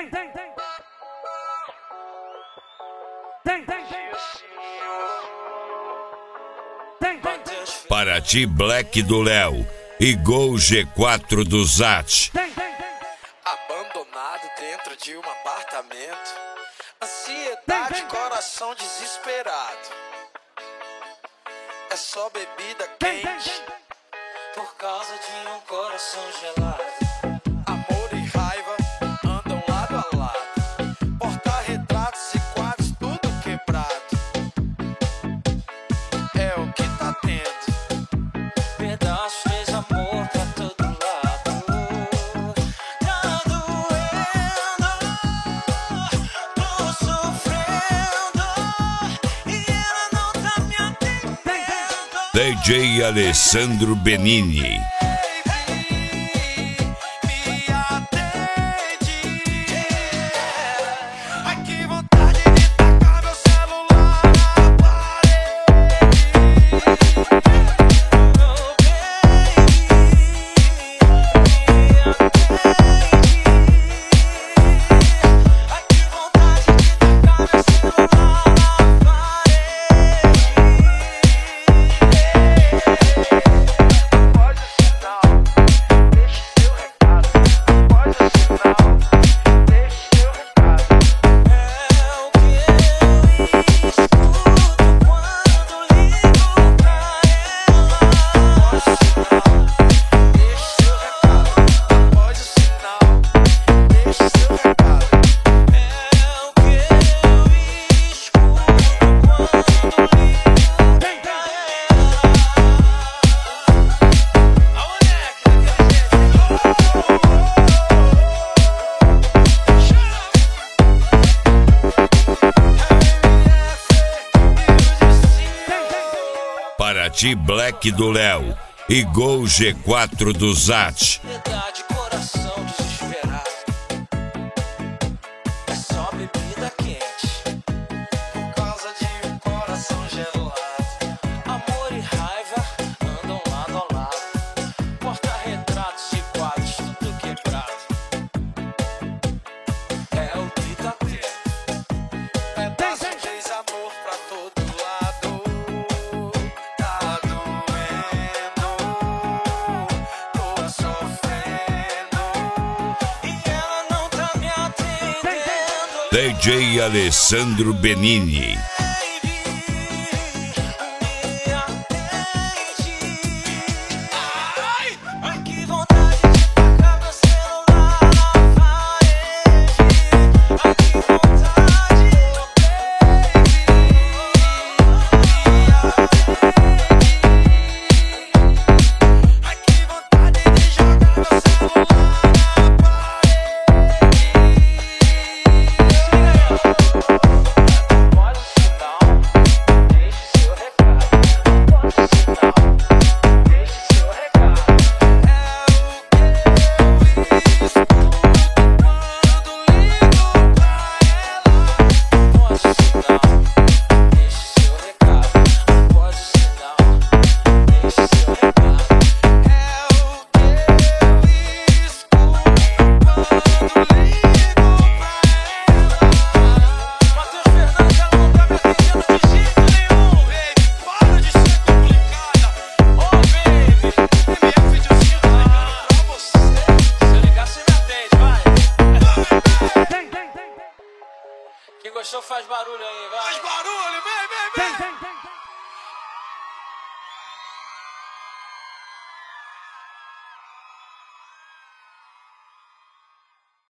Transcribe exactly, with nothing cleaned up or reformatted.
tem, tem. Tem, tem, tem. Tem, tem, tem. Paraty Black do Léo e Gol G quatro do Zat. Tem, tem, tem. Abandonado dentro de um apartamento, ansiedade, coração desesperado. É só bebida quente por causa de um coração gelado. Amor e raiva andam lado a lado, porta-retratos e quadros tudo quebrado. É o que tá tendo, pedaços de amor pra todo lado. Tá doendo, tô sofrendo e ela não tá me atendendo. D J Alessandro Benini. Paraty Black do Léo e Gol G quatro do Zat. Ansiedade, coração desesperado. É só bebida quente por causa de um coração gelado. Amor e raiva andam lado a lado, porta-retratos e quadros tudo quebrado. É o que tá tendo, pedaço de desamor pra todo lado. Tá doendo, tô sofrendo e ela não tá me atendendo. D J Alessandro Benini. Ai, ai, que vontade de tacar meu celular na parede. Ai, que vontade, meu baby. Ai, que vontade de jogar meu celular na parede. Pode o sinal, deixe seu recado. Pode o sinal, deixe seu recado. É o que eu escuto quando ligo pra ela. Pode o sinal, deixe seu recado. Pode o sinal, deixe seu recado. É o que eu escuto quando ligo pra ela. Matheus Fernandes, ela não tá me atendendo de jeito nenhum, baby. Para de ser complicada. Oh, baby, M F de Ocino ligando pra você. Se eu ligar, você me atende, vai. Tem, tem, tem. Quem gostou faz barulho aí, vai. Tem, tem, tem.